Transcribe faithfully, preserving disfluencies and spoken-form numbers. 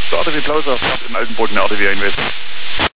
Der A D W Plauser fährt in Altenburg eine R D W Invest.